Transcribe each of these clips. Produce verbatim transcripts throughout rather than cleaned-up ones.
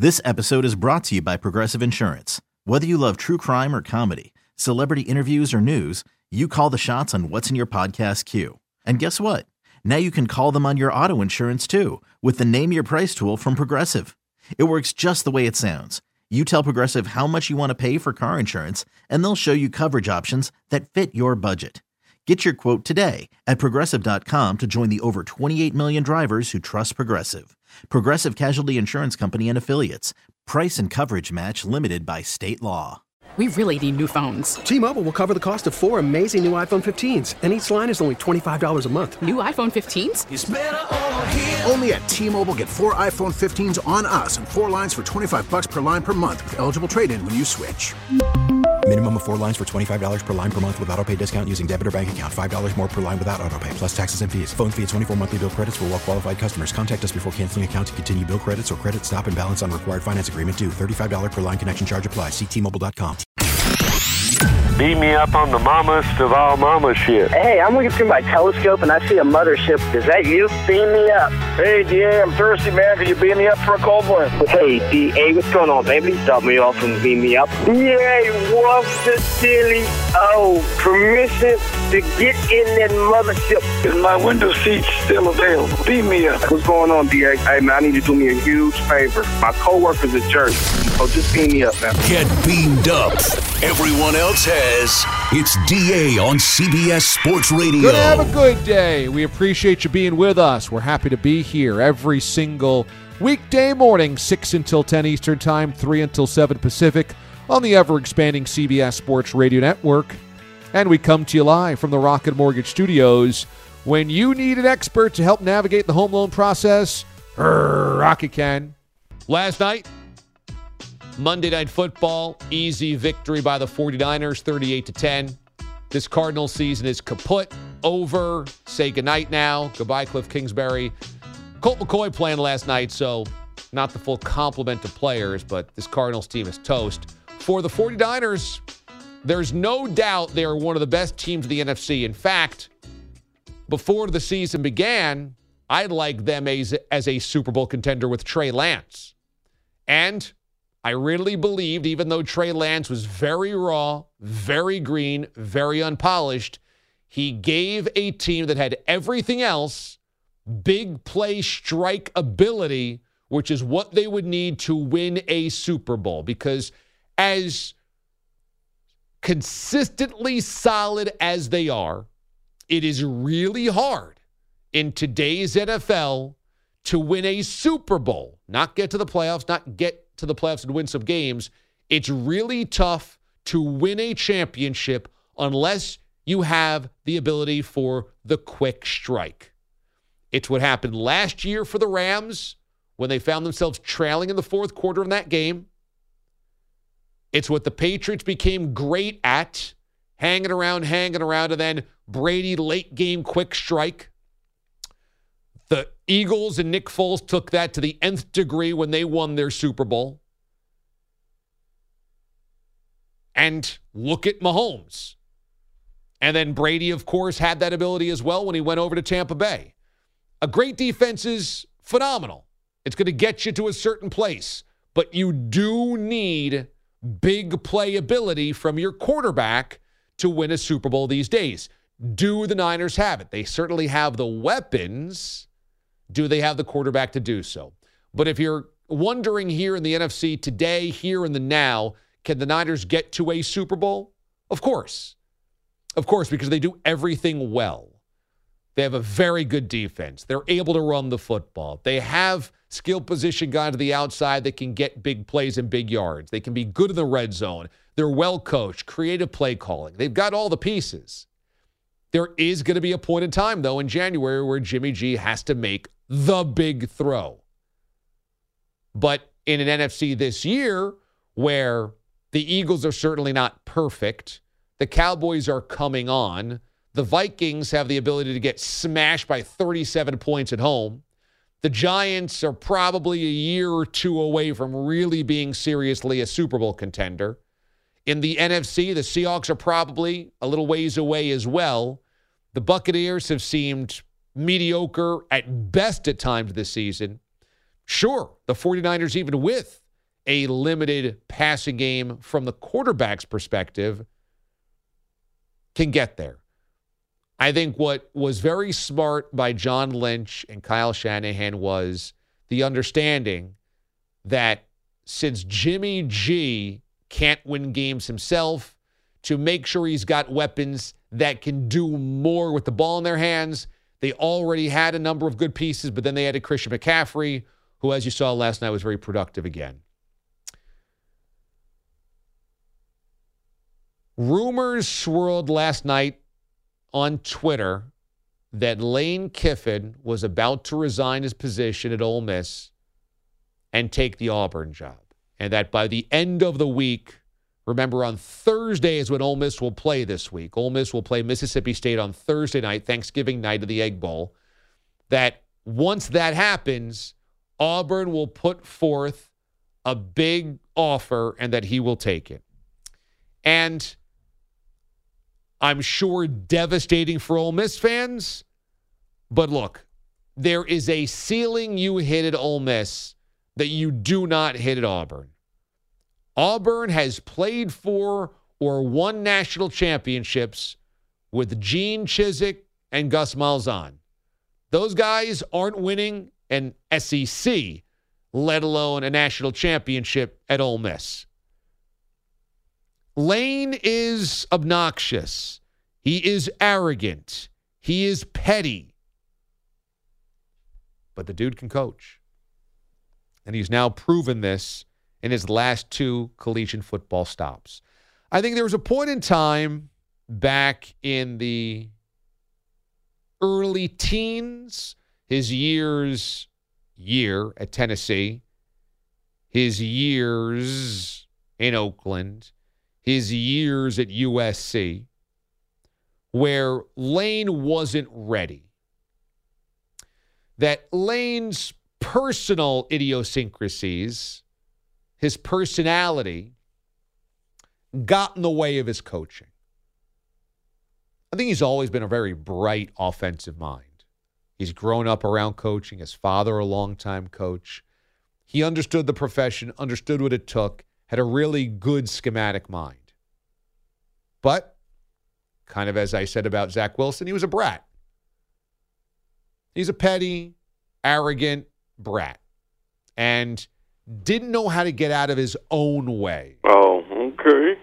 This episode is brought to you by Progressive Insurance. Whether you love true crime or comedy, celebrity interviews or news, you call the shots on what's in your podcast queue. And guess what? Now you can call them on your auto insurance too with the Name Your Price tool from Progressive. It works just the way it sounds. You tell Progressive how much you want to pay for car insurance, and they'll show you coverage options that fit your budget. Get your quote today at Progressive dot com to join the over twenty-eight million drivers who trust Progressive. Progressive Casualty Insurance Company and Affiliates. Price and coverage match limited by state law. We really need new phones. T-Mobile will cover the cost of four amazing new iPhone fifteens, and each line is only twenty-five dollars a month. New iPhone fifteens? It's better over here. Only at T-Mobile, get four iPhone fifteens on us and four lines for twenty-five bucks per line per month with eligible trade-in when you switch. Minimum of four lines for twenty-five dollars per line per month with autopay discount using debit or bank account. five dollars more per line without autopay, plus taxes and fees. Phone fee at twenty-four monthly bill credits for well-qualified customers. Contact us before canceling account to continue bill credits or credit stop and balance on required finance agreement due. thirty-five dollars per line connection charge applies. See T Mobile dot com. Beat me up on the mamas of all mama shit. Hey, I'm looking through my telescope and I see a mothership. Is that you? Beam me up. Hey, D A, I'm thirsty, man. Can you beam me up for a cold one? Hey, D A, what's going on, baby? Stop me off and beam me up. D A, what's the silly? Oh, permission to get in that mothership. Is my window seat still available? Beam me up. What's going on, D A? Hey, man, I need you to do me a huge favor. My coworker's a jerk. Oh, just beam me up, man. Get beamed up. Everyone else has. It's D A on C B S Sports Radio. Good, have a good day. We appreciate you being with us. We're happy to be here every single weekday morning, six until ten Eastern Time, three until seven Pacific, on the ever-expanding C B S Sports Radio Network. And we come to you live from the Rocket Mortgage Studios. When you need an expert to help navigate the home loan process, Rocket can. Last night, Monday Night Football, easy victory by the 49ers, thirty-eight to ten. This Cardinals season is kaput, over. Say goodnight now. Goodbye, Cliff Kingsbury. Colt McCoy playing last night, so not the full complement of players, but this Cardinals team is toast. For the 49ers, there's no doubt they are one of the best teams in the N F C. In fact, before the season began, I'd like them as, as a Super Bowl contender with Trey Lance. And I really believed, even though Trey Lance was very raw, very green, very unpolished, he gave a team that had everything else, big play strike ability, which is what they would need to win a Super Bowl. Because as consistently solid as they are, it is really hard in today's N F L to win a Super Bowl. Not get to the playoffs, not get to the playoffs and win some games. It's really tough to win a championship unless you have the ability for the quick strike. It's what happened last year for the Rams when they found themselves trailing in the fourth quarter in that game. It's what the Patriots became great at, hanging around, hanging around, and then Brady late game quick strike. The Eagles and Nick Foles took that to the nth degree when they won their Super Bowl. And look at Mahomes. And then Brady, of course, had that ability as well when he went over to Tampa Bay. A great defense is phenomenal. It's going to get you to a certain place. But you do need big play ability from your quarterback to win a Super Bowl these days. Do the Niners have it? They certainly have the weapons. Do they have the quarterback to do so? But if you're wondering here in the N F C today, here in the now, can the Niners get to a Super Bowl? Of course. Of course, because they do everything well. They have a very good defense. They're able to run the football. They have skill position guys to the outside that can get big plays and big yards. They can be good in the red zone. They're well coached, creative play calling. They've got all the pieces. There is going to be a point in time, though, in January where Jimmy G has to make the big throw. But in an N F C this year where the Eagles are certainly not perfect, the Cowboys are coming on, the Vikings have the ability to get smashed by thirty-seven points at home, the Giants are probably a year or two away from really being seriously a Super Bowl contender. In the N F C, the Seahawks are probably a little ways away as well. The Buccaneers have seemed mediocre at best at times this season. Sure, the 49ers, even with a limited passing game from the quarterback's perspective, can get there. I think what was very smart by John Lynch and Kyle Shanahan was the understanding that since Jimmy G can't win games himself, to make sure he's got weapons that can do more with the ball in their hands. They already had a number of good pieces, but then they added Christian McCaffrey, who, as you saw last night, was very productive again. Rumors swirled last night on Twitter that Lane Kiffin was about to resign his position at Ole Miss and take the Auburn job. And that by the end of the week, remember on Thursday is when Ole Miss will play this week. Ole Miss will play Mississippi State on Thursday night, Thanksgiving night of the Egg Bowl. That once that happens, Auburn will put forth a big offer and that he will take it. And I'm sure devastating for Ole Miss fans. But look, there is a ceiling you hit at Ole Miss that you do not hit at Auburn. Auburn has played for or won national championships with Gene Chizik and Gus Malzahn. Those guys aren't winning an S E C, let alone a national championship at Ole Miss. Lane is obnoxious. He is arrogant. He is petty. But the dude can coach. And he's now proven this in his last two collegiate football stops. I think there was a point in time back in the early teens, his years, year at Tennessee, his years in Oakland, his years at U S C, where Lane wasn't ready. That Lane's personal idiosyncrasies, his personality, got in the way of his coaching. I think he's always been a very bright offensive mind. He's grown up around coaching. His father, a longtime coach. He understood the profession, understood what it took, had a really good schematic mind. But, kind of as I said about Zach Wilson, he was a brat. He's a petty, arrogant brat. And didn't know how to get out of his own way. Oh, okay.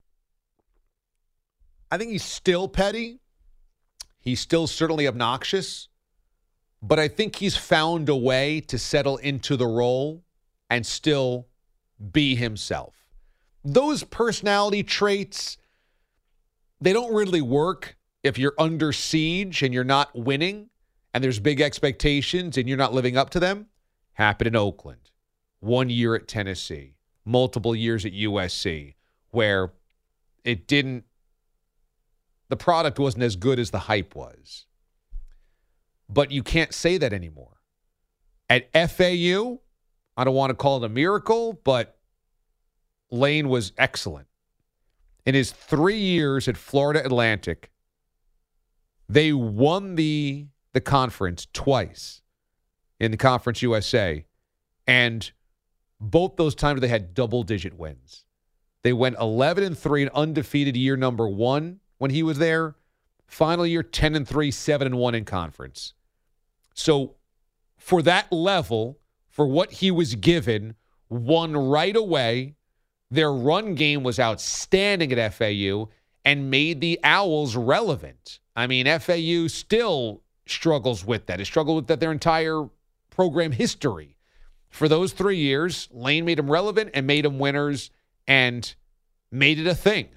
I think he's still petty. He's still certainly obnoxious. But I think he's found a way to settle into the role and still be himself. Those personality traits, they don't really work if you're under siege and you're not winning and there's big expectations and you're not living up to them. Happened in Oakland. One year at Tennessee. Multiple years at U S C where it didn't, the product wasn't as good as the hype was. But you can't say that anymore. At F A U, I don't want to call it a miracle, but Lane was excellent. In his three years at Florida Atlantic, they won the, the conference twice in the Conference U S A. And both those times they had double-digit wins. They went eleven and three and undefeated year number one when he was there. Final year, ten and three, seven and one in conference. So for that level, for what he was given, won right away. Their run game was outstanding at F A U and made the Owls relevant. I mean, F A U still struggles with that. It struggled with that their entire program history. For those three years, Lane made them relevant and made them winners and made it a thing.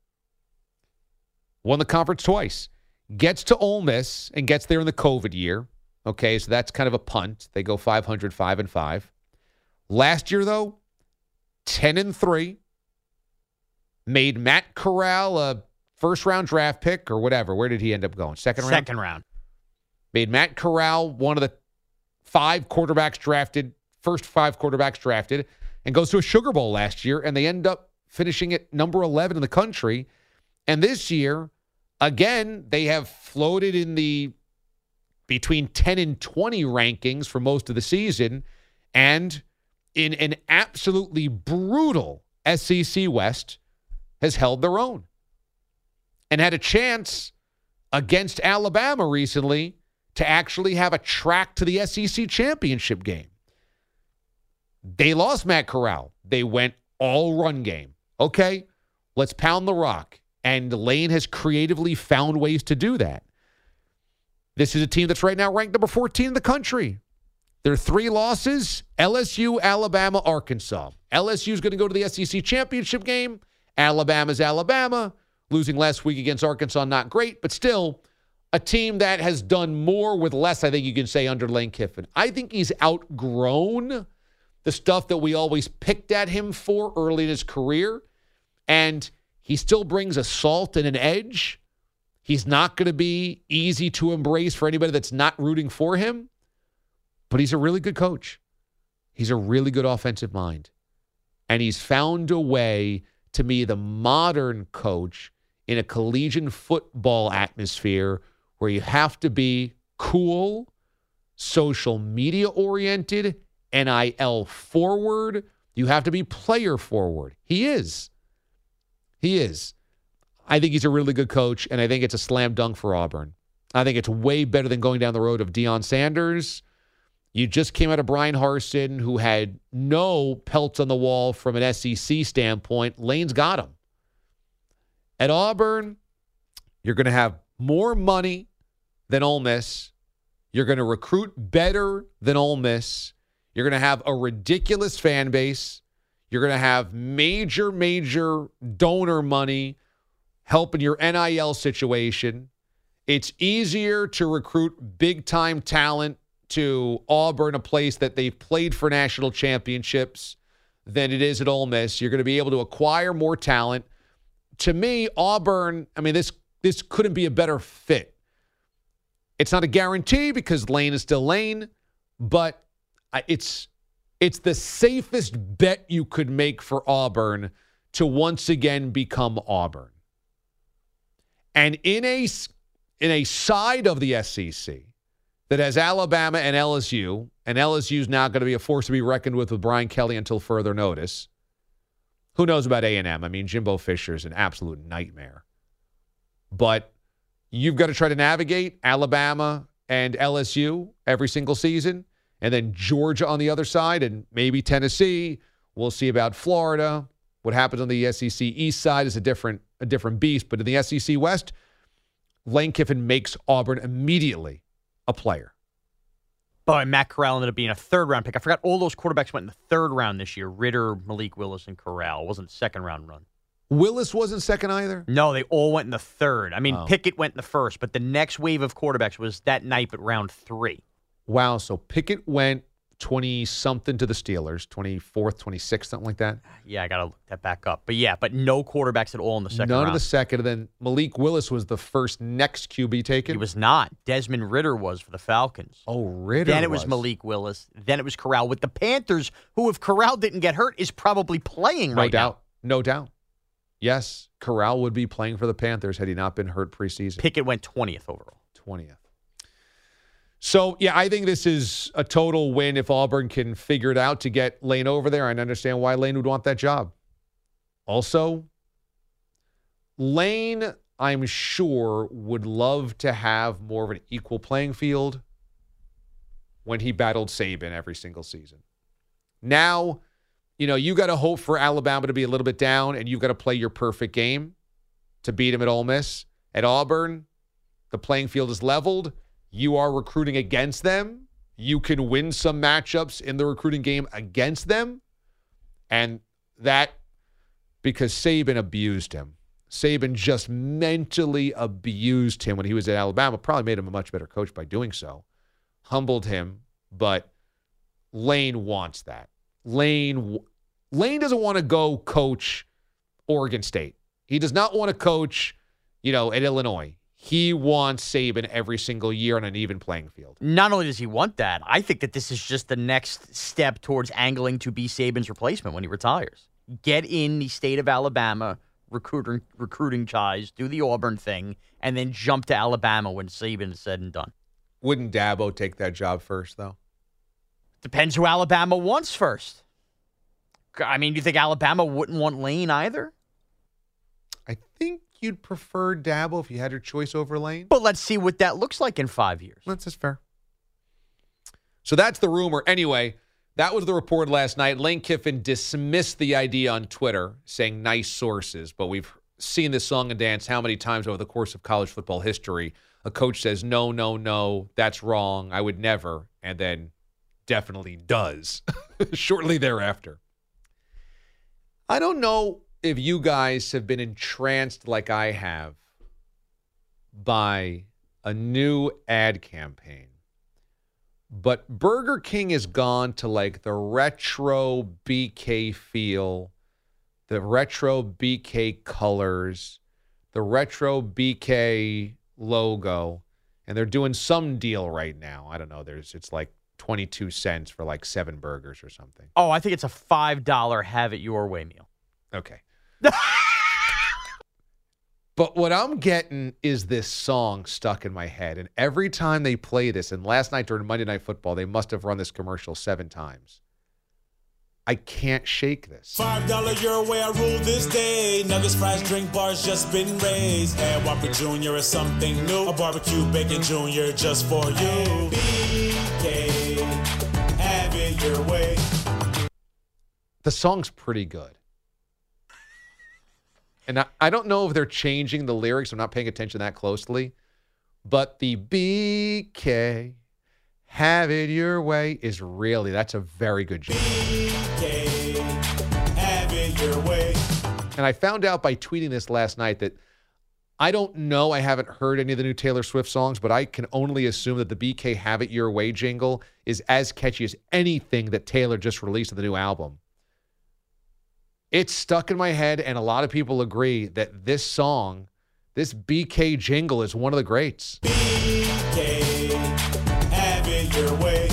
Won the conference twice. Gets to Ole Miss and gets there in the COVID year. Okay, so that's kind of a punt. They go five hundred, five and five. Last year, though, ten and three. Made Matt Corral a first-round draft pick or whatever. Where did he end up going? Second round? Second round. Made Matt Corral one of the five quarterbacks drafted, first five quarterbacks drafted, and goes to a Sugar Bowl last year, and they end up finishing at number eleven in the country. And this year, again, they have floated in the between ten and twenty rankings for most of the season, and in an absolutely brutal S E C West, has held their own and had a chance against Alabama recently to actually have a track to the S E C championship game. They lost Matt Corral. They went all run game. Okay, let's pound the rock. And Lane has creatively found ways to do that. This is a team that's right now ranked number fourteen in the country. Their three losses, L S U, Alabama, Arkansas. L S U is going to go to the S E C championship game. Alabama's Alabama. Losing last week against Arkansas, not great, but still a team that has done more with less, I think you can say, under Lane Kiffin. I think he's outgrown the stuff that we always picked at him for early in his career, and he still brings a salt and an edge. He's not going to be easy to embrace for anybody that's not rooting for him, but he's a really good coach. He's a really good offensive mind, and he's found a way to be the modern coach in a collegiate football atmosphere where you have to be cool, social media oriented, N I L forward. You have to be player forward. He is. He is. I think he's a really good coach, and I think it's a slam dunk for Auburn. I think it's way better than going down the road of Deion Sanders. You just came out of Brian Harsin, who had no pelts on the wall from an S E C standpoint. Lane's got him. At Auburn, you're going to have more money than Ole Miss. You're going to recruit better than Ole Miss. You're going to have a ridiculous fan base. You're going to have major, major donor money helping your N I L situation. It's easier to recruit big-time talent to Auburn, a place that they've played for national championships, than it is at Ole Miss. You're going to be able to acquire more talent. To me, Auburn, I mean, this this couldn't be a better fit. It's not a guarantee because Lane is still Lane, but it's it's the safest bet you could make for Auburn to once again become Auburn. And in a, in a side of the S E C that has Alabama and L S U, and L S U is now going to be a force to be reckoned with with Brian Kelly until further notice. Who knows about A and M? I mean, Jimbo Fisher is an absolute nightmare. But you've got to try to navigate Alabama and L S U every single season, and then Georgia on the other side, and maybe Tennessee. We'll see about Florida. What happens on the S E C East side is a different a different beast. But in the S E C West, Lane Kiffin makes Auburn immediately a player. Oh, and Matt Corral ended up being a third-round pick. I forgot all those quarterbacks went in the third round this year. Ritter, Malik Willis, and Corral. It wasn't a second-round run. Willis wasn't second either? No, they all went in the third. I mean, oh. Pickett went in the first, but the next wave of quarterbacks was that night at round three. Wow, so Pickett went twenty-something to the Steelers, twenty-fourth, twenty-sixth, something like that? Yeah, I got to look that back up. But yeah, but no quarterbacks at all in the second None round. of the second, and then Malik Willis was the first next Q B taken? He was not. Desmond Ritter was for the Falcons. Oh, Ritter Then it was, was Malik Willis. Then it was Corral with the Panthers, who, if Corral didn't get hurt, is probably playing no right doubt. now. No doubt. Yes, Corral would be playing for the Panthers had he not been hurt preseason. Pickett went twentieth overall. twentieth. So, yeah, I think this is a total win if Auburn can figure it out to get Lane over there. I understand why Lane would want that job. Also, Lane, I'm sure, would love to have more of an equal playing field when he battled Saban every single season. Now, you know, you got to hope for Alabama to be a little bit down, and you've got to play your perfect game to beat him at Ole Miss. At Auburn, the playing field is leveled. You are recruiting against them. You can win some matchups in the recruiting game against them. And that, because Saban abused him. Saban just mentally abused him when he was at Alabama. Probably made him a much better coach by doing so. Humbled him, but Lane wants that. Lane, Lane doesn't want to go coach Oregon State. He does not want to coach, you know, at Illinois. He wants Saban every single year on an even playing field. Not only does he want that, I think that this is just the next step towards angling to be Saban's replacement when he retires. Get in the state of Alabama, recruiting recruiting ties, do the Auburn thing, and then jump to Alabama when Saban is said and done. Wouldn't Dabo take that job first, though? Depends who Alabama wants first. I mean, do you think Alabama wouldn't want Lane either? I think you'd prefer Dabo if you had your choice over Lane. But let's see what that looks like in five years. That's just fair. So that's the rumor. Anyway, that was the report last night. Lane Kiffin dismissed the idea on Twitter, saying nice sources. But we've seen this song and dance how many times over the course of college football history. A coach says, no, no, no, that's wrong. I would never. And then definitely does shortly thereafter. I don't know if you guys have been entranced like I have by a new ad campaign, but Burger King has gone to like the retro B K feel, the retro B K colors, the retro B K logo, and they're doing some deal right now. I don't know. There's it's like twenty-two cents for like seven burgers or something. Oh, I think it's a five dollar have it your way meal. Okay. But what I'm getting is this song stuck in my head. And every time they play this, and last night during Monday Night Football, they must have run this commercial seven times. I can't shake this. Five dollar your way, I rule this day. Nuggets, fries, drink bars just been raised. And Whopper Junior is something new. A barbecue bacon Junior just for you. B K, have it your way. The song's pretty good. And I, I don't know if they're changing the lyrics. I'm not paying attention that closely. But the B K, have it your way, is really, that's a very good job. B K, have it your way. And I found out by tweeting this last night that I don't know, I haven't heard any of the new Taylor Swift songs, but I can only assume that the B K Have It Your Way jingle is as catchy as anything that Taylor just released in the new album. It's stuck in my head, and a lot of people agree that this song, this B K jingle, is one of the greats. B K, have it your way.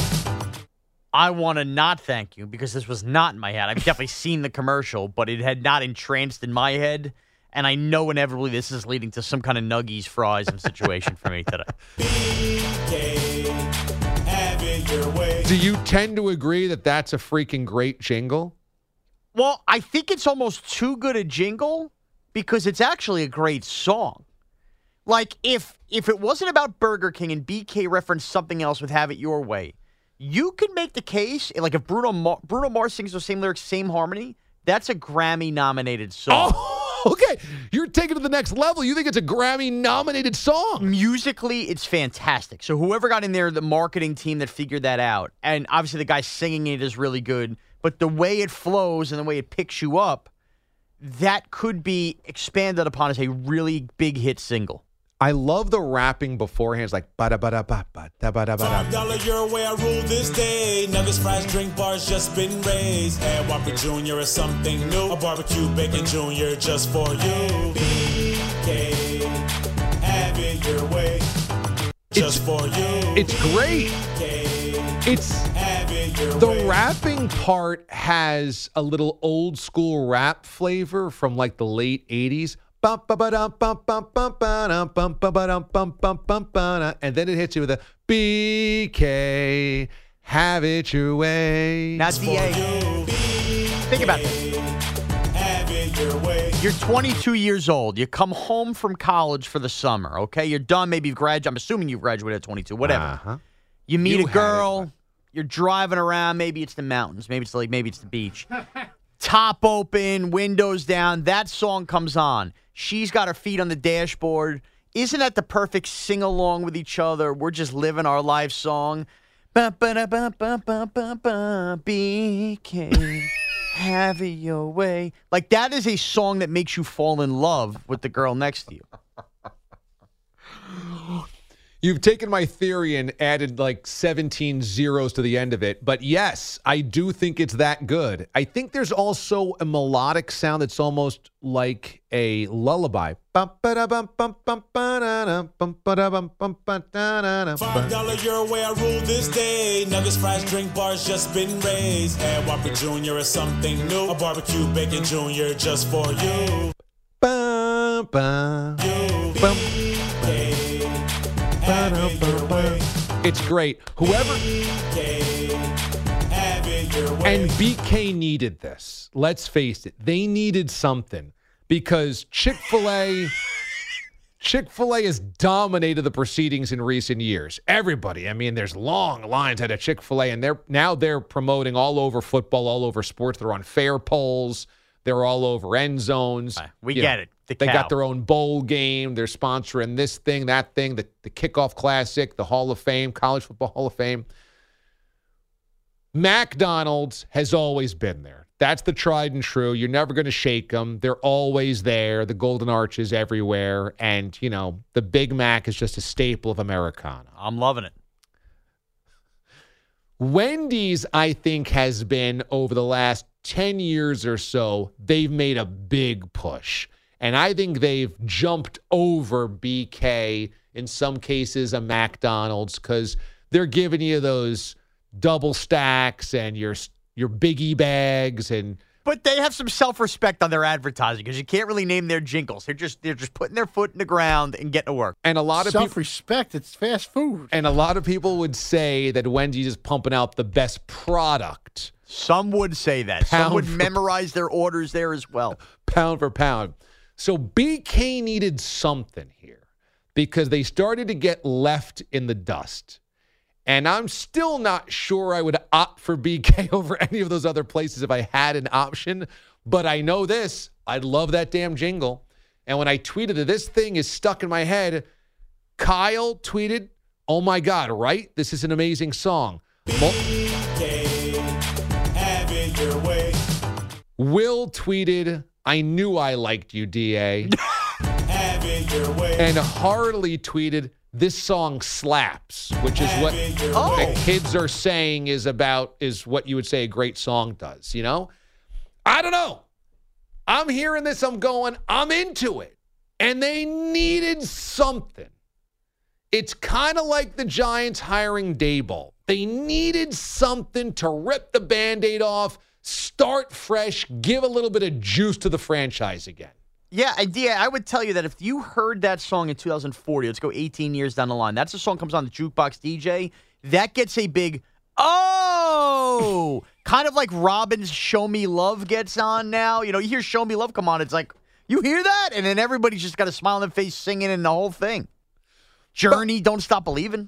I want to not thank you because this was not in my head. I've definitely seen the commercial, but it had not entranced in my head, and I know inevitably this is leading to some kind of Nuggies, fries situation for me today. B K, have it your way. Do you tend to agree that that's a freaking great jingle? Well, I think it's almost too good a jingle because it's actually a great song. Like, if if it wasn't about Burger King and B K referenced something else with Have It Your Way, you could make the case, like if Bruno, Mar- Bruno Mars sings those same lyrics, same harmony, that's a Grammy-nominated song. Oh, okay. You're taking it to the next level. You think it's a Grammy-nominated song. Musically, it's fantastic. So whoever got in there, the marketing team that figured that out, and obviously the guy singing it is really good, but the way it flows and the way it picks you up, that could be expanded upon as a really big hit single. I love the rapping beforehand. It's like ba da ba da ba ba da ba da ba da. Five dollar your way, I rule this day. Nuggets, fries, drink bars just been raised. And Whopper Junior is something new. A barbecue bacon Junior just for you. B K, have it your way. Just it's, for you. It's great. B K, it's the rapping part has a little old school rap flavor from like the late eighties. And then it hits you with a B K, have it your way. Not D A. Think about this. You're twenty-two years old. You come home from college for the summer, okay? You're done. Maybe you've graduated. I'm assuming you've graduated at twenty-two, whatever. Uh-huh. You meet You a girl. You're driving around. Maybe it's the mountains. Maybe it's the lake. Maybe it's the beach. Top open, windows down. That song comes on. She's got her feet on the dashboard. Isn't that the perfect sing-along with each other? We're just living our life song. Ba ba da ba ba ba ba ba. B K, have it your way. Like, that is a song that makes you fall in love with the girl next to you. You've taken my theory and added like seventeen zeros to the end of it. But yes, I do think it's that good. I think there's also a melodic sound that's almost like a lullaby. Five dollar your way, I rule this day. Nuggets, fries, drink bars just been raised. And Whopper Junior is something new. A barbecue bacon Junior just for you. Ba, ba, you. Bum. Have it your way. It's great. Whoever B K, have it your And B K needed this. Let's face it. They needed something because Chick-fil-A Chick-fil-A has dominated the proceedings in recent years. Everybody. I mean, there's long lines at a Chick-fil-A, and they're now they're promoting all over football, all over sports. They're on fair polls. They're all over end zones. Right, we You get know, it. The they cow. got their own bowl game. They're sponsoring this thing, that thing, the, the Kickoff Classic, the Hall of Fame, College Football Hall of Fame. McDonald's has always been there. That's the tried and true. You're never going to shake them. They're always there. The Golden Arches everywhere. And, you know, the Big Mac is just a staple of Americana. I'm loving it. Wendy's, I think, has been over the last ten years or so, they've made a big push. And I think they've jumped over B K, in some cases, a McDonald's, because they're giving you those double stacks and your your biggie bags, and But they have some self-respect on their advertising because you can't really name their jingles. They're just they're just putting their foot in the ground and getting to work. and a lot of people Self-respect, it's fast food. and a lot of people would say that Wendy's is pumping out the best product, Some would say that. Some Pound would for- memorize their orders there as well. pound for pound. So B K needed something here because they started to get left in the dust. And I'm still not sure I would opt for B K over any of those other places if I had an option. But I know this. I love that damn jingle. And when I tweeted that this thing is stuck in my head, Kyle tweeted, "Oh my God, right? This is an amazing song." Mul- Have it your way. Will tweeted, "I knew I liked you, D A." Have it your way. And Harley tweeted, "This song slaps," which is what Oh. the kids are saying is about, is what you would say a great song does, you know? I don't know. I'm hearing this, I'm going, I'm into it. And they needed something. It's kind of like the Giants hiring Daboll. They needed something to rip the Band-Aid off, start fresh, give a little bit of juice to the franchise again. Yeah, idea. I would tell you that if you heard that song in two thousand forty, let's go eighteen years down the line, that's a song comes on the Jukebox D J, that gets a big, oh, kind of like Robin's Show Me Love gets on now. You know, you hear Show Me Love come on, it's like, you hear that? And then everybody's just got a smile on their face singing and the whole thing. Journey, Don't Stop Believing.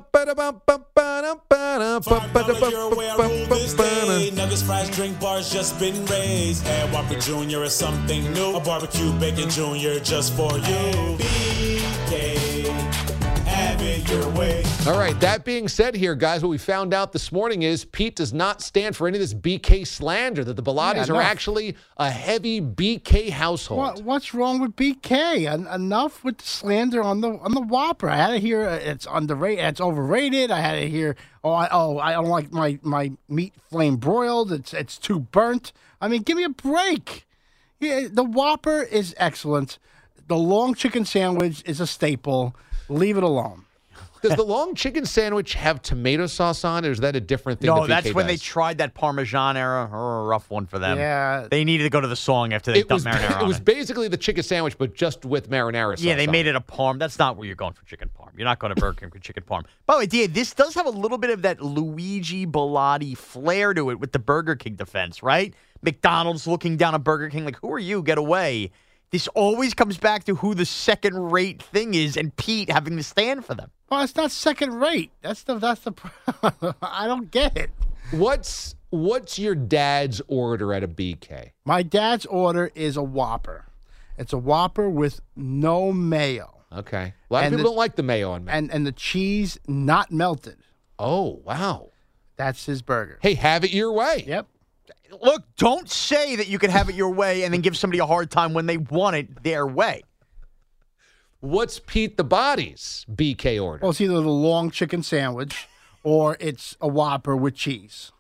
Nuggets, fries, drink bars just been raised. And Whopper Junior is something new. A barbecue bacon Junior just for you. B K, have it your way. All right, that being said here, guys, what we found out this morning is Pete does not stand for any of this B K slander, that the Bilattis Yeah, are enough. actually a heavy B K household. What, what's wrong with B K? En- enough with the slander on the on the Whopper. I had to hear uh, it's underrated, it's overrated. I had to hear, oh, I, oh, I don't like my, my meat flame broiled. It's it's too burnt. I mean, give me a break. Yeah, the Whopper is excellent. The long chicken sandwich is a staple. Leave it alone. Does the long chicken sandwich have tomato sauce on it, or is that a different thing? No, that B K that's when they does? tried that Parmesan era. Oh, a rough one for them. Yeah. They needed to go to the song after they It dumped was, marinara it on was it. basically the chicken sandwich, but just with marinara sauce. Yeah, they on made it a parm. That's not where you're going for chicken parm. You're not going to Burger King for chicken parm. By the way, D A, this does have a little bit of that Luigi Bilotti flair to it with the Burger King defense, right? McDonald's looking down at Burger King like, who are you? Get away. This always comes back to who the second-rate thing is and Pete having to stand for them. Well, it's not second rate. That's the that's the problem. I don't get it. What's what's your dad's order at a B K? My dad's order is a Whopper. It's a Whopper with no mayo. Okay. A lot of And people the- don't like the mayo on mayo. And and the cheese not melted. Oh, wow. That's his burger. Hey, have it your way. Yep. Look, don't say that you can have it your way and then give somebody a hard time when they want it their way. What's Pete the Body's B K order? Well, it's either the long chicken sandwich or it's a Whopper with cheese.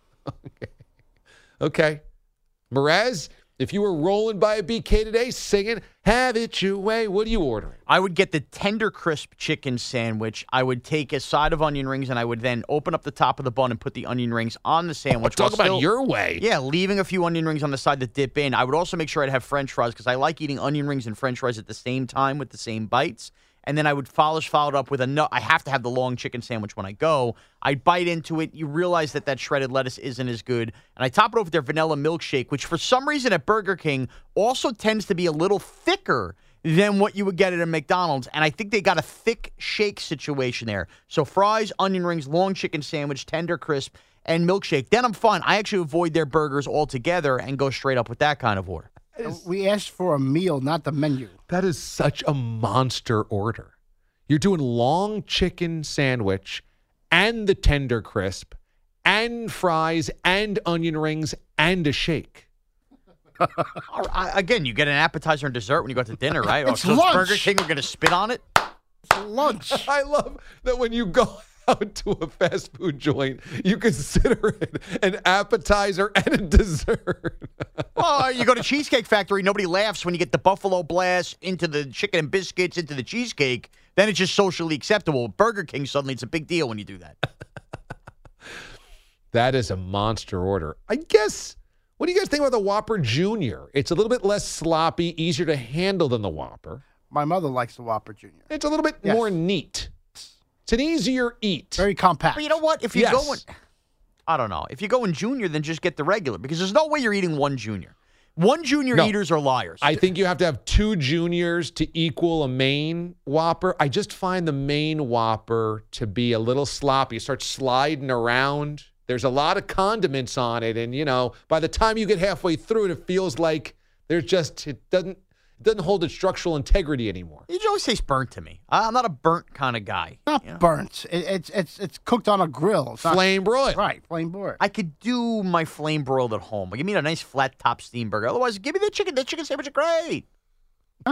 Okay. Mraz, if you were rolling by a B K today singing, have it your way, what are you ordering? I would get the tender crisp chicken sandwich. I would take a side of onion rings, and I would then open up the top of the bun and put the onion rings on the sandwich. Talk while about still- your way. Yeah, leaving a few onion rings on the side to dip in. I would also make sure I'd have French fries because I like eating onion rings and French fries at the same time with the same bites. and then I would polish follow it up with a nut. I have to have the long chicken sandwich when I go. I bite into it. You realize that that shredded lettuce isn't as good. And I top it off with their vanilla milkshake, which for some reason at Burger King also tends to be a little thicker than what you would get at a McDonald's. And I think they got a thick shake situation there. So fries, onion rings, long chicken sandwich, tender crisp, and milkshake. Then I'm fine. I actually avoid their burgers altogether and go straight up with that kind of order. We asked for a meal, not the menu. That is such a monster order. You're doing long chicken sandwich and the tender crisp and fries and onion rings and a shake. I, again, you get an appetizer and dessert when you go to dinner, right? It's oh, so lunch. Burger King, we're going to spit on it? It's lunch. I love that when you go out to a fast food joint, you consider it an appetizer and a dessert. Well, you go to Cheesecake Factory, nobody laughs when you get the buffalo blast into the chicken and biscuits into the cheesecake. Then it's just socially acceptable. Burger King, suddenly it's a big deal when you do that. That is a monster order. I guess, what do you guys think about the Whopper Junior? It's a little bit less sloppy, easier to handle than the Whopper. My mother likes the Whopper Junior It's a little bit Yes. more neat. It's an easier eat. Very compact. But you know what? If you Yes. go in, I don't know. If you go in Junior, then just get the regular because there's no way you're eating one Junior. One Junior No. eaters are liars. I think you have to have two Juniors to equal a main Whopper. I just find the main Whopper to be a little sloppy. You start sliding around. There's a lot of condiments on it. And, you know, by the time you get halfway through it, it feels like there's just, it doesn't, it doesn't hold its structural integrity anymore. You always taste burnt to me. I'm not a burnt kind of guy. Not you know? burnt. It, it's it's it's cooked on a grill. It's not- Flame broiled. Right, flame broiled. I could do my flame broiled at home. Give me a nice flat top steam burger. Otherwise, give me the chicken. The chicken sandwich are great. Huh?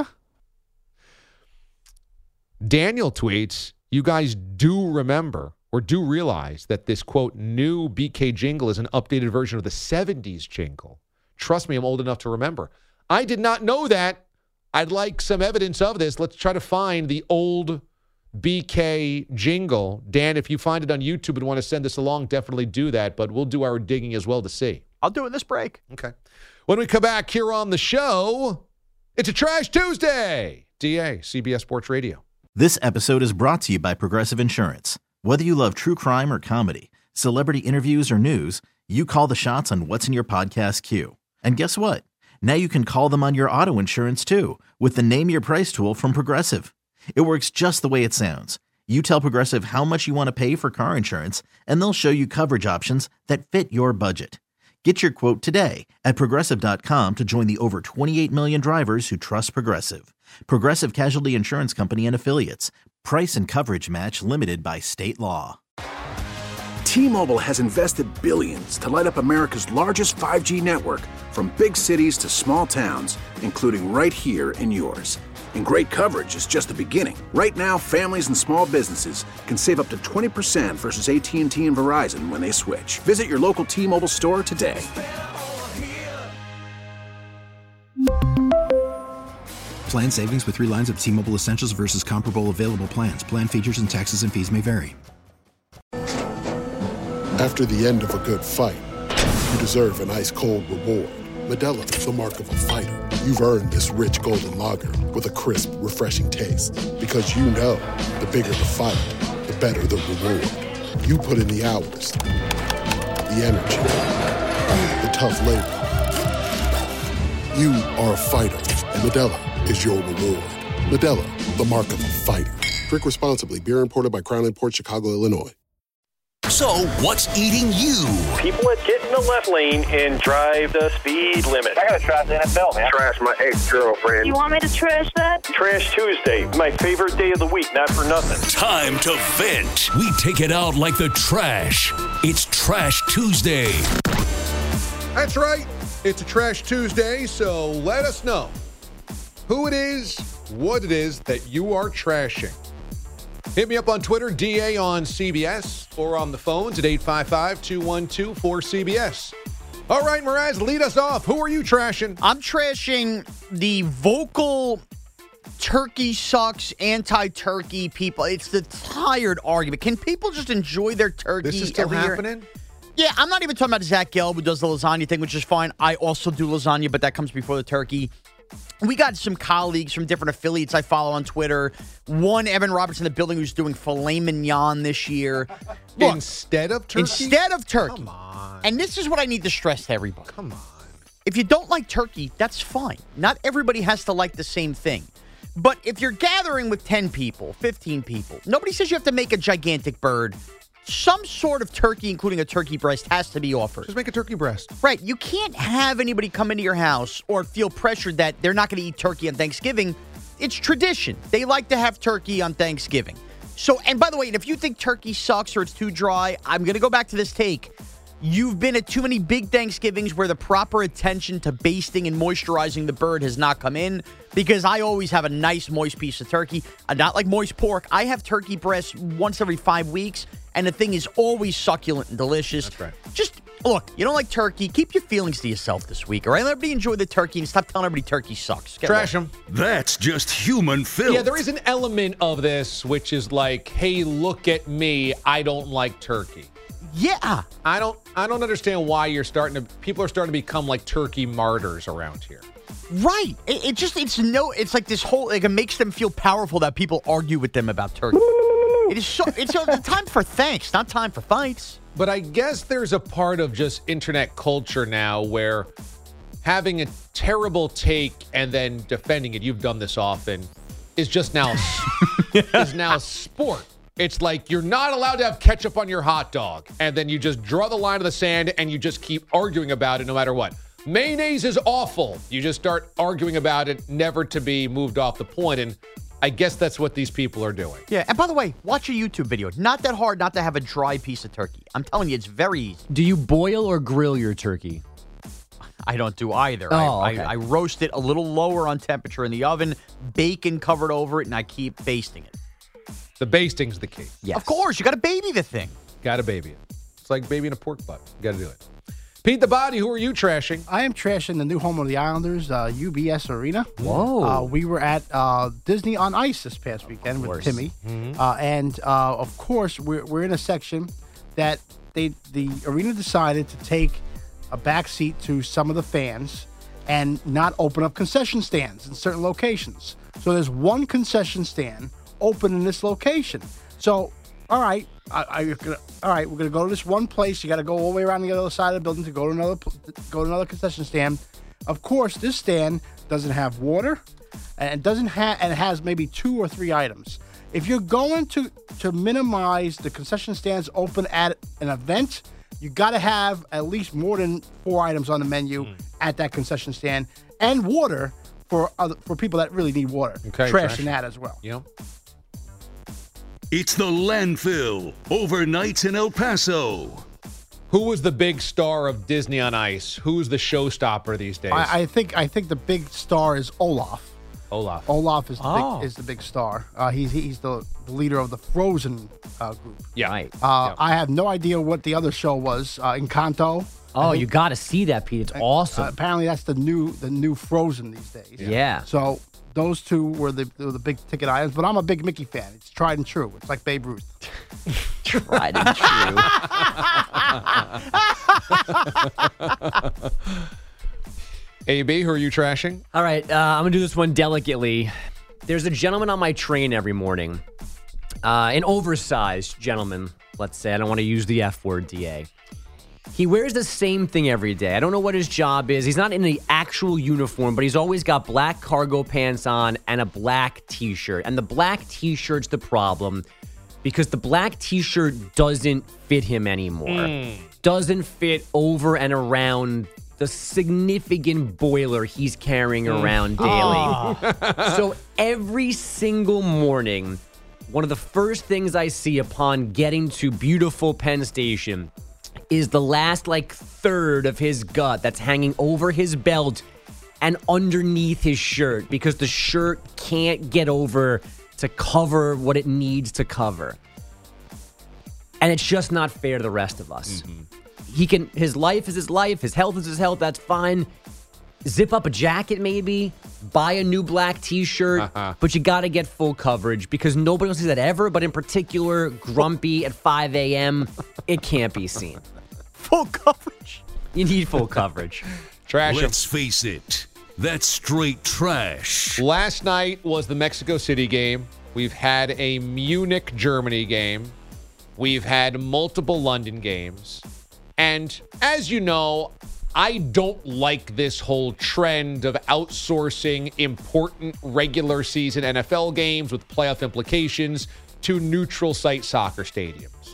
Daniel tweets, you guys do remember or do realize that this, quote, new B K jingle is an updated version of the seventies jingle. Trust me, I'm old enough to remember. I did not know that. I'd like some evidence of this. Let's try to find the old B K jingle. Dan, if you find it on YouTube and want to send this along, definitely do that. But we'll do our digging as well to see. I'll do it this break. Okay. When we come back here on the show, it's a Trash Tuesday. D A, C B S Sports Radio. This episode is brought to you by Progressive Insurance. Whether you love true crime or comedy, celebrity interviews or news, you call the shots on what's in your podcast queue. And guess what? Now you can call them on your auto insurance too with the Name Your Price tool from Progressive. It works just the way it sounds. You tell Progressive how much you want to pay for car insurance, and they'll show you coverage options that fit your budget. Get your quote today at Progressive dot com to join the over twenty-eight million drivers who trust Progressive. Progressive Casualty Insurance Company and Affiliates. Price and coverage match limited by state law. T-Mobile has invested billions to light up America's largest five G network, from big cities to small towns, including right here in yours. And great coverage is just the beginning. Right now, families and small businesses can save up to twenty percent versus A T and T and Verizon when they switch. Visit your local T-Mobile store today. Plan savings with three lines of T-Mobile Essentials versus comparable available plans. Plan features and taxes and fees may vary. After the end of a good fight, you deserve an ice-cold reward. Modelo is the mark of a fighter. You've earned this rich golden lager with a crisp, refreshing taste. Because you know, the bigger the fight, the better the reward. You put in the hours, the energy, the tough labor. You are a fighter, and Modelo is your reward. Modelo, the mark of a fighter. Drink responsibly. Beer imported by Crown Imports, Chicago, Illinois. So, what's eating you? People that get in the left lane and drive the speed limit. I gotta trash the N F L, man. Trash my ex-girlfriend. You want me to trash that? Trash Tuesday, my favorite day of the week, not for nothing. Time to vent. We take it out like the trash. It's Trash Tuesday. That's right. It's a Trash Tuesday, so let us know who it is, what it is that you are trashing. Hit me up on Twitter, D A on C B S, or on the phones at eight five five, two one two, four C B S. All right, Mraz, lead us off. Who are you trashing? I'm trashing the vocal turkey sucks, anti-turkey people. It's the tired argument. Can people just enjoy their turkey This is still every year? happening? Yeah, I'm not even talking about Zach Gelb, who does the lasagna thing, which is fine. I also do lasagna, but that comes before the turkey. we got some colleagues from different affiliates I follow on Twitter. One, Evan Roberts in the building, who's doing filet mignon this year. Look, instead of turkey? Instead of turkey. Come on. And this is what I need to stress to everybody. Come on. If you don't like turkey, that's fine. Not everybody has to like the same thing. But if you're gathering with ten people, fifteen people, nobody says you have to make a gigantic bird. Some sort of turkey, including a turkey breast, has to be offered. Just make a turkey breast. Right. You can't have anybody come into your house or feel pressured that they're not going to eat turkey on Thanksgiving. It's tradition. They like to have turkey on Thanksgiving. So, and by the way, if you think turkey sucks or it's too dry, I'm going to go back to this take. You've been at too many big Thanksgivings where the proper attention to basting and moisturizing the bird has not come in, because I always have a nice moist piece of turkey. I'm not like moist pork. I have turkey breasts once every five weeks, and the thing is always succulent and delicious. That's right. Just, look, you don't like turkey, keep your feelings to yourself this week, all right? Let everybody enjoy the turkey and stop telling everybody turkey sucks. Get Trash away. them. That's just human filth. Yeah, there is an element of this which is like, hey, look at me, I don't like turkey. Yeah. I don't I don't understand why you're starting to people are starting to become like turkey martyrs around here. Right. It, it just, it's no, it's like this whole, like it makes them feel powerful that people argue with them about turkey. It is so, it's a time for thanks, not time for fights. But I guess there's a part of just internet culture now where having a terrible take and then defending it, you've done this often, is just now is now sport. It's like you're not allowed to have ketchup on your hot dog, and then you just draw the line in the sand and you just keep arguing about it no matter what. Mayonnaise is awful. You just start arguing about it, never to be moved off the point, and I guess that's what these people are doing. Yeah, and by the way, watch a YouTube video. Not that hard not to have a dry piece of turkey. I'm telling you, it's very easy. Do you boil or grill your turkey? I don't do either. Oh, I, okay. I, I roast it a little lower on temperature in the oven, bacon covered over it, and I keep basting it. The basting's the key. Yes. Of course, you got to baby the thing. Got to baby it. It's like babying a pork butt. You got to do it. Pete the Body, who are you trashing? I am trashing the new home of the Islanders, uh, U B S Arena. Whoa. Uh, we were at uh, Disney on Ice this past weekend with Timmy. Mm-hmm. Uh, and, uh, of course, we're, we're in a section that they the arena decided to take a back seat to some of the fans and not open up concession stands in certain locations. So there's one concession stand open in this location. So, all right, I, I, gonna, all right, we're gonna go to this one place. You got to go all the way around the other side of the building to go to another go to another concession stand. Of course, this stand doesn't have water, and it doesn't have and it has maybe two or three items. If you're going to to minimize the concession stands open at an event, you got to have at least more than four items on the menu mm. at that concession stand, and water for other for people that really need water. Okay, trashing trash. that as well. You know. It's the landfill, overnight in El Paso. Who was the big star of Disney on Ice? Who's the showstopper these days? I, I think I think the big star is Olaf. Olaf. Olaf is the, Oh. big, is the big star. Uh, he's he's the, the leader of the Frozen uh, group. Yeah. Right. Uh, Yeah. I have no idea what the other show was. Uh, Encanto. Oh, you got to see that, Pete. It's awesome. Uh, apparently, that's the new the new Frozen these days. Yeah. So those two were the were the big ticket items. But I'm a big Mickey fan. It's tried and true. It's like Babe Ruth. Tried and true. A B, who are you trashing? All right, uh, I'm going to do this one delicately. There's a gentleman on my train every morning, uh, an oversized gentleman, let's say. I don't want to use the F word, D A. He wears the same thing every day. I don't know what his job is. He's not in the actual uniform, but he's always got black cargo pants on and a black T-shirt. And the black T-shirt's the problem because the black T-shirt doesn't fit him anymore. Mm. Doesn't fit over and around the significant boiler he's carrying around daily. Oh. So every single morning, one of the first things I see upon getting to beautiful Penn Station is the last, like, third of his gut that's hanging over his belt and underneath his shirt because the shirt can't get over to cover what it needs to cover. And it's just not fair to the rest of us. Mm-hmm. He can, his life is his life, his health is his health, that's fine. Zip up a jacket maybe, buy a new black T-shirt, uh-huh. but you got to get full coverage because nobody else sees that ever, but in particular, grumpy at five a.m., it can't be seen. Full coverage. You need full coverage. Trash him. Let's face it, That's straight trash. Last night was the Mexico City game. We've had a Munich, Germany game. We've had multiple London games. And as you know, I don't like this whole trend of outsourcing important regular season N F L games with playoff implications to neutral site soccer stadiums.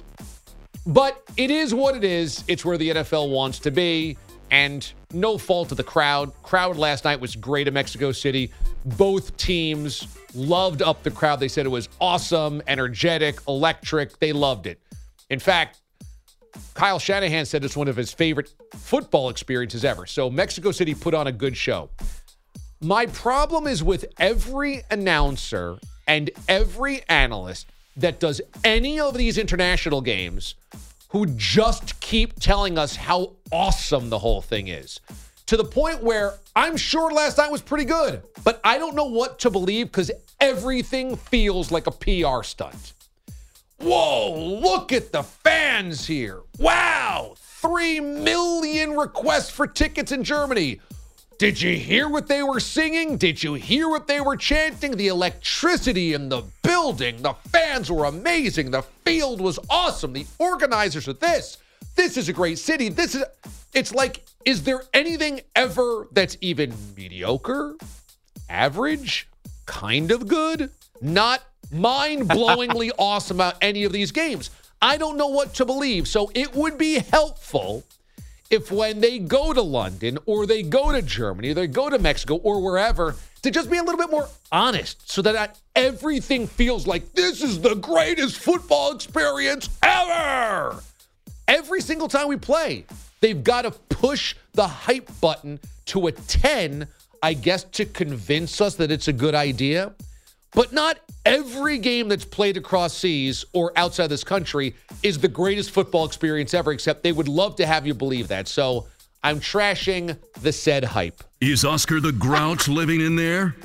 But it is what it is. It's where the N F L wants to be, and no fault of the crowd. Crowd last night was great in Mexico City. Both teams loved up the crowd. They said it was awesome, energetic, electric. They loved it. In fact, Kyle Shanahan said it's one of his favorite football experiences ever. So Mexico City put on a good show. My problem is with every announcer and every analyst that does any of these international games who just keep telling us how awesome the whole thing is. To the point where I'm sure last night was pretty good, but I don't know what to believe because everything feels like a P R stunt. Whoa, look at the fans here. Wow, three million requests for tickets in Germany. Did you hear what they were singing? Did you hear what they were chanting? The electricity in the building. The fans were amazing. The field was awesome. The organizers of this. This is a great city. This is, it's like, is there anything ever that's even mediocre, average, kind of good, not mind-blowingly awesome about any of these games? I don't know what to believe. So it would be helpful if when they go to London or they go to Germany, or they go to Mexico or wherever, to just be a little bit more honest so that everything feels like this is the greatest football experience ever. Every single time we play, they've got to push the hype button to a ten, I guess, to convince us that it's a good idea. But not every game that's played across seas or outside this country is the greatest football experience ever, except they would love to have you believe that. So I'm trashing the said hype. Is Oscar the Grouch living in there?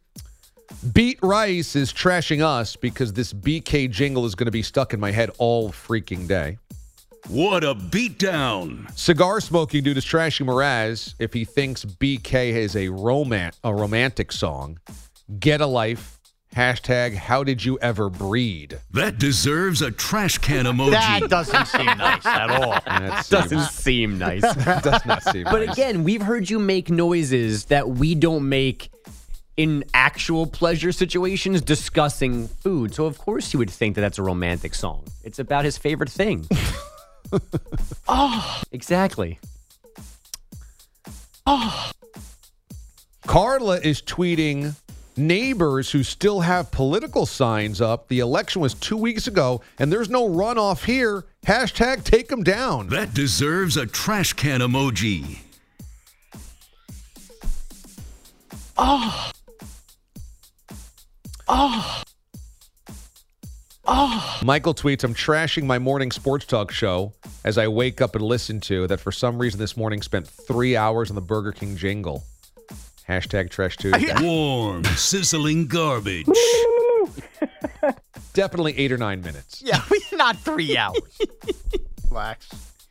Beat Rice is trashing us because this B K jingle is going to be stuck in my head all freaking day. What a beatdown. Cigar smoking dude is trashing Mraz if he thinks B K is a romant, a romantic song. Get a life. Hashtag, how did you ever breed? That deserves a trash can emoji. That doesn't seem nice at all. That doesn't seem nice. Does not seem But nice. again, we've heard you make noises that we don't make in actual pleasure situations discussing food. So of course you would think that that's a romantic song. It's about his favorite thing. Oh, exactly. Oh. Carla is tweeting neighbors who still have political signs up. The election was two weeks ago, and there's no runoff here. Hashtag take them down. That deserves a trash can emoji. Oh. Oh. Oh. Michael tweets, I'm trashing my morning sports talk show as I wake up and listen to that for some reason this morning spent three hours on the Burger King jingle. Hashtag trash Tuesday. Warm, sizzling garbage. Definitely eight or nine minutes. Yeah, not three hours. Relax.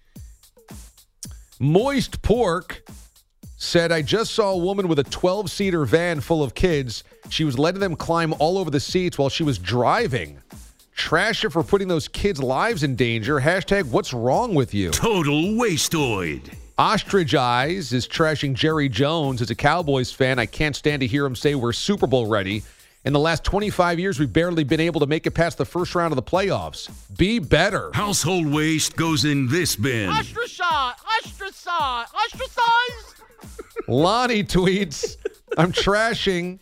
Moist Pork said, I just saw a woman with a twelve-seater van full of kids. She was letting them climb all over the seats while she was driving. Trash her for putting those kids' lives in danger. Hashtag, what's wrong with you? Total wasteoid. Ostrich Eyes is trashing Jerry Jones. As a Cowboys fan, I can't stand to hear him say we're Super Bowl ready. In the last twenty-five years, we've barely been able to make it past the first round of the playoffs. Be better. Household waste goes in this bin. Ostracized! Ostracized! Ostracized! Lonnie tweets, I'm trashing...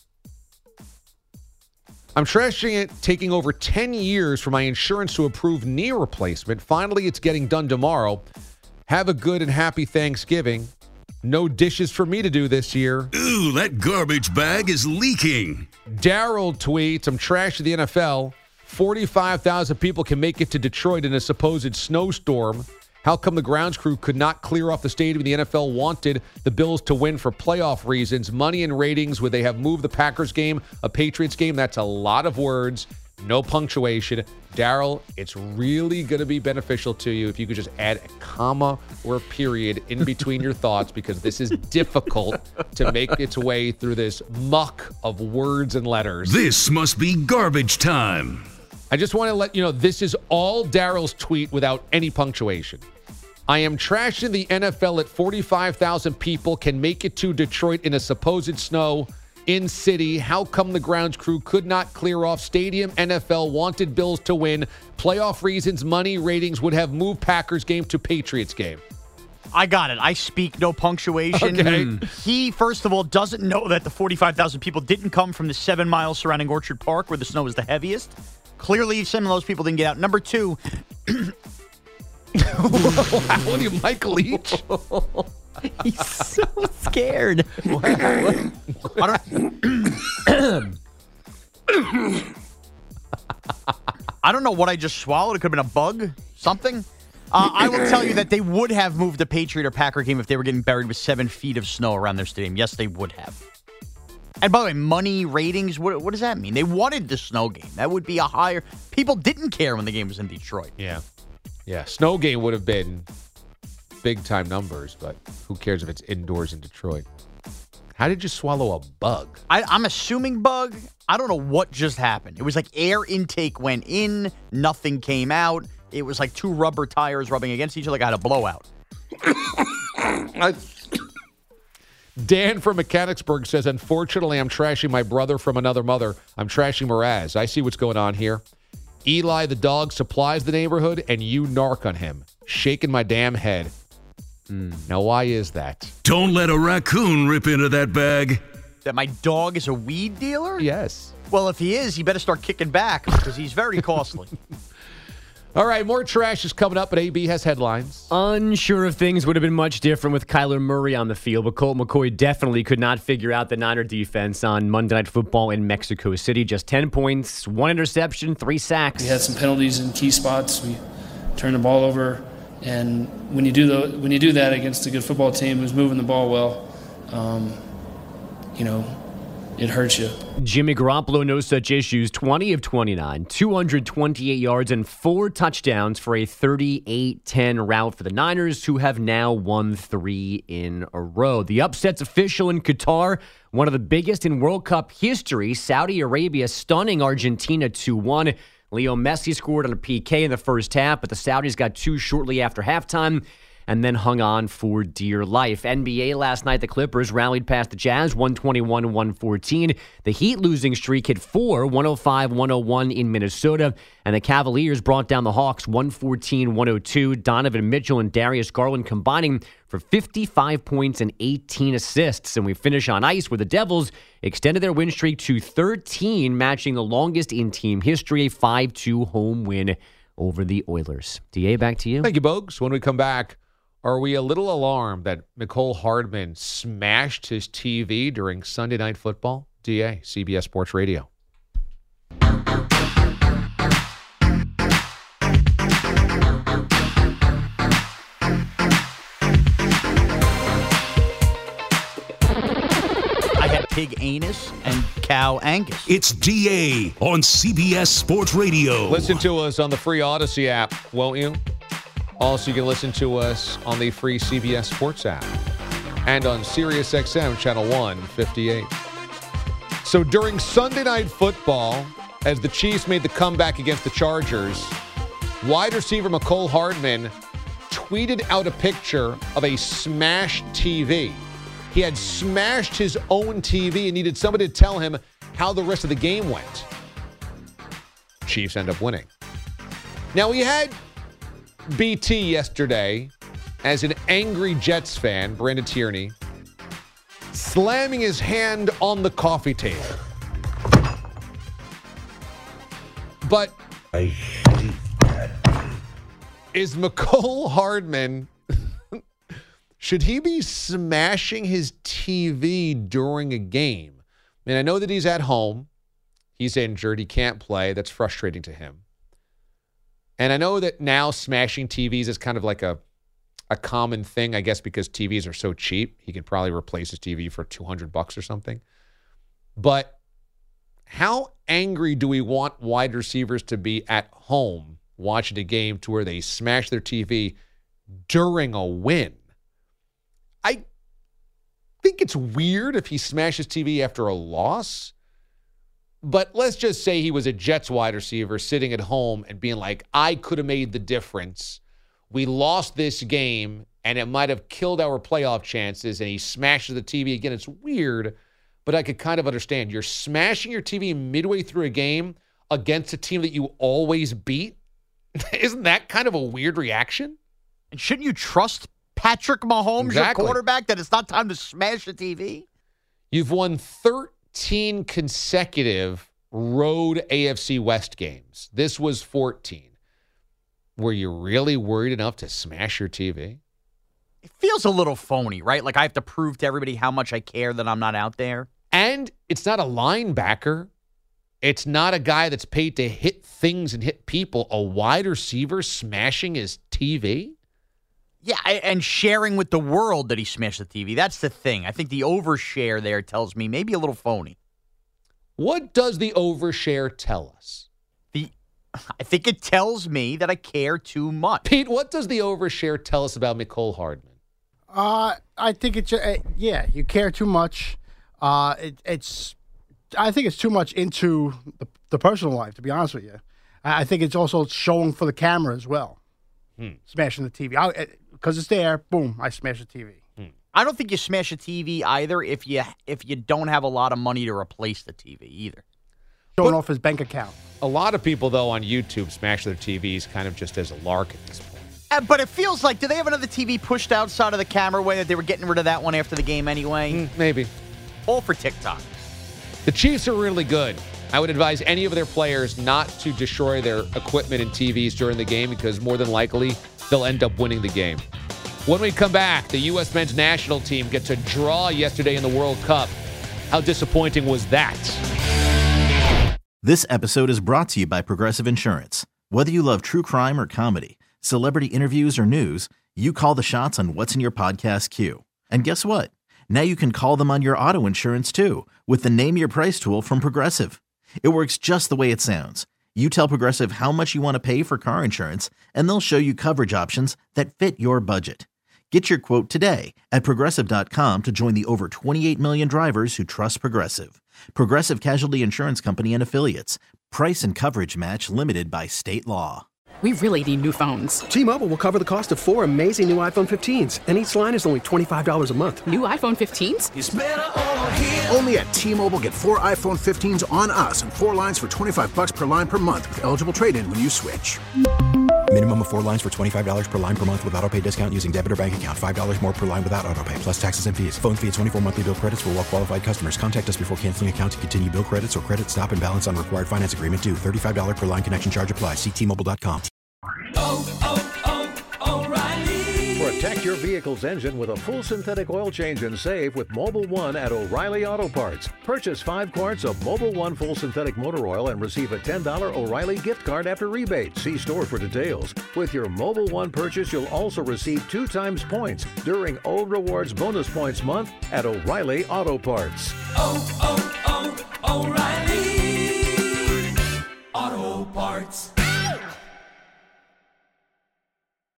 I'm trashing it taking over ten years for my insurance to approve knee replacement. Finally, it's getting done tomorrow. Have a good and happy Thanksgiving. No dishes for me to do this year. Ooh, that garbage bag is leaking. Daryl tweets, I'm trashing the N F L. forty-five thousand people can make it to Detroit in a supposed snowstorm. How come the grounds crew could not clear off the stadium? The N F L wanted the Bills to win for playoff reasons. Money and ratings, would they have moved the Packers game, a Patriots game? That's a lot of words. no punctuation. Daryl, it's really going to be beneficial to you if you could just add a comma or a period in between your thoughts, because this is difficult to make its way through this muck of words and letters. This must be garbage time. I just want to let you know, this is all Daryl's tweet without any punctuation. I am trashing the N F L at forty-five thousand people can make it to Detroit in a supposed snow in city. How come the grounds crew could not clear off stadium? N F L wanted Bills to win. Playoff reasons, money, ratings would have moved Packers game to Patriots game. I got it. I speak no punctuation. Okay. Mm. He, first of all, doesn't know that the forty-five thousand people didn't come from the seven miles surrounding Orchard Park where the snow was the heaviest. Clearly, some of those people didn't get out. Number two. What are you, Mike Leach? He's so scared. I don't, I don't know what I just swallowed. It could have been a bug, something. Uh, I will tell you that they would have moved the Patriot or Packer game if they were getting buried with seven feet of snow around their stadium. Yes, they would have. And by the way, money, ratings, what, what does that mean? They wanted the snow game. That would be a higher... People didn't care when the game was in Detroit. Yeah. Yeah, snow game would have been big-time numbers, but who cares if it's indoors in Detroit? How did you swallow a bug? I, I'm assuming bug. I don't know what just happened. It was like air intake went in, nothing came out. It was like two rubber tires rubbing against each other, like I had a blowout. Dan from Mechanicsburg says, unfortunately, I'm trashing my brother from another mother. I'm trashing Mraz. I see what's going on here. Eli the dog supplies the neighborhood, and you narc on him. Shaking my damn head. Mm. Now, why is that? Don't let a raccoon rip into that bag. That my dog is a weed dealer? Yes. Well, if he is, he better start kicking back because he's very costly. All right, more trash is coming up, but A B has headlines. Unsure if things would have been much different with Kyler Murray on the field, but Colt McCoy definitely could not figure out the Niner defense on Monday Night Football in Mexico City. Just ten points, one interception, three sacks. We had some penalties in key spots. We turned the ball over, and when you do the when you do that against a good football team who's moving the ball well, um, you know, it hurts you. Jimmy Garoppolo, no such issues. twenty of twenty-nine, two hundred twenty-eight yards and four touchdowns for a thirty-eight ten rout for the Niners, who have now won three in a row. The upset's official in Qatar, one of the biggest in World Cup history. Saudi Arabia stunning Argentina two one. Leo Messi scored on a P K in the first half, but the Saudis got two shortly after halftime and then hung on for dear life. N B A last night, the Clippers rallied past the Jazz, one twenty-one to one fourteen. The Heat losing streak hit four, one oh five to one oh one in Minnesota. And the Cavaliers brought down the Hawks, one fourteen to one oh two. Donovan Mitchell and Darius Garland combining for fifty-five points and eighteen assists. And we finish on ice where the Devils extended their win streak to thirteen, matching the longest in team history, a five two home win over the Oilers. D A, back to you. Thank you, Bogues. When we come back, are we a little alarmed that Mecole Hardman smashed his T V during Sunday Night Football? D A, C B S Sports Radio. I had pig anus and cow Angus. It's D A on C B S Sports Radio. Listen to us on the free Odyssey app, won't you? Also, you can listen to us on the free C B S Sports app and on Sirius X M Channel one fifty-eight. So during Sunday Night Football, as the Chiefs made the comeback against the Chargers, wide receiver Mecole Hardman tweeted out a picture of a smashed T V. He had smashed his own T V and needed somebody to tell him how the rest of the game went. Chiefs end up winning. Now, we had B T yesterday as an angry Jets fan, Brandon Tierney, slamming his hand on the coffee table. But I hate that. Is Mecole Hardman, should he be smashing his T V during a game? I mean, I know that he's at home. He's injured. He can't play. That's frustrating to him. And I know that now smashing T Vs is kind of like a, a common thing, I guess, because T Vs are so cheap. He can probably replace his T V for two hundred bucks or something. But how angry do we want wide receivers to be at home watching a game to where they smash their T V during a win? I think it's weird if he smashes T V after a loss. But let's just say he was a Jets wide receiver sitting at home and being like, I could have made the difference. We lost this game, and it might have killed our playoff chances, and he smashes the T V again. It's weird, but I could kind of understand. You're smashing your T V midway through a game against a team that you always beat? Isn't that kind of a weird reaction? And shouldn't you trust Patrick Mahomes, Exactly. your quarterback, that it's not time to smash the T V? You've won thirteen consecutive road A F C West games. This was fourteen. Were you really worried enough to smash your T V? It feels a little phony, right? Like I have to prove to everybody how much I care that I'm not out there. And it's not a linebacker. It's not a guy that's paid to hit things and hit people. A wide receiver smashing his T V? Yeah, and sharing with the world that he smashed the T V. That's the thing. I think the overshare there tells me maybe a little phony. What does the overshare tell us? The, I think it tells me that I care too much. Pete, what does the overshare tell us about Mecole Hardman? Uh, I think it's uh, yeah, you care too much. Uh, it, it's I think it's too much into the, the personal life. To be honest with you, I, I think it's also showing for the camera as well. Hmm. Smashing the T V because it's there. Boom! I smash the T V. Hmm. I don't think you smash a T V either if you if you don't have a lot of money to replace the T V either. Showing off his bank account. A lot of people, though, on YouTube smash their T Vs kind of just as a lark at this point. Uh, but it feels like, do they have another T V pushed outside of the camera way that they were getting rid of that one after the game anyway? Mm, maybe. All for TikTok. The Chiefs are really good. I would advise any of their players not to destroy their equipment and T Vs during the game because more than likely they'll end up winning the game. When we come back, the U S men's national team gets a draw yesterday in the World Cup. How disappointing was that? This episode is brought to you by Progressive Insurance. Whether you love true crime or comedy, celebrity interviews or news, you call the shots on what's in your podcast queue. And guess what? Now you can call them on your auto insurance too with the Name Your Price tool from Progressive. It works just the way it sounds. You tell Progressive how much you want to pay for car insurance, and they'll show you coverage options that fit your budget. Get your quote today at Progressive dot com to join the over twenty-eight million drivers who trust Progressive. Progressive Casualty Insurance Company and Affiliates. Price and coverage match limited by state law. We really need new phones. T-Mobile will cover the cost of four amazing new iPhone fifteens, and each line is only twenty-five dollars a month. New iPhone fifteens? It's better over here. Only at T-Mobile, get four iPhone fifteens on us and four lines for twenty-five dollars per line per month with eligible trade-in when you switch. Minimum of four lines for twenty-five dollars per line per month with autopay discount using debit or bank account. five dollars more per line without autopay, plus taxes and fees. Phone fee at twenty-four monthly bill credits for well-qualified customers. Contact us before canceling account to continue bill credits or credit stop and balance on required finance agreement due. thirty-five dollars per line connection charge applies. See T Mobile dot com. Oh, oh, oh, O'Reilly. Protect your vehicle's engine with a full synthetic oil change and save with Mobil one at O'Reilly Auto Parts. Purchase five quarts of Mobil one full synthetic motor oil and receive a ten dollars O'Reilly gift card after rebate. See store for details. With your Mobil one purchase, you'll also receive two times points during O Rewards Bonus Points Month at O'Reilly Auto Parts. Oh, oh, oh, O'Reilly.